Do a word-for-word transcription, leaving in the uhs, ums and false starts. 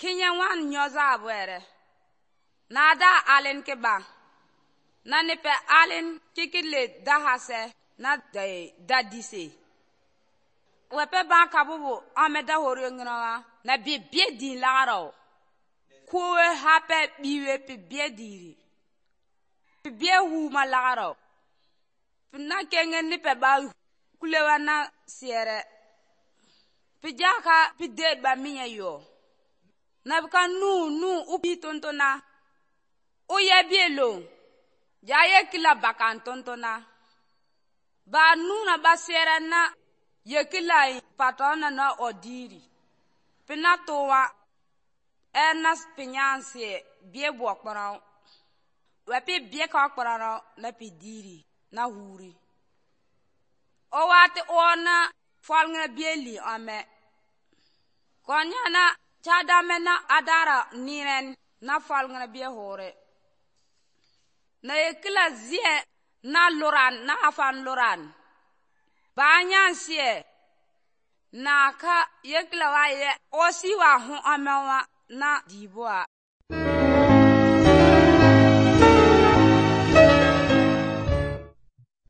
Kinya wan nyoza abwere. Nada alen ke ba. Na nepe alen kikile dahase na da dise. Wepe ba kabubu ameda hori nginawa na bi bie din laro. Kuwe hape biwe pi bie diri. Pi bie hu ma laro. Na kengen nipe ba kulewa na siere. Pi jaka pi de ba minya yo. Na bika nu nu upi tontona. Oye bielo. Jaye kila bakan tontona. Ba nu na ba siere na ye kila patona na odiri. Pina towa enas pinyansi bie buokpara. Wepi bie kakpara na pi diri na huri. O wati ona falnga bieli ame. Konya na chadame na adara niren na falnga bie hore. Na yekila zie na loran na afan loran. Banyan siye na ka yekila wa ye osi wa hu amewa na diboa.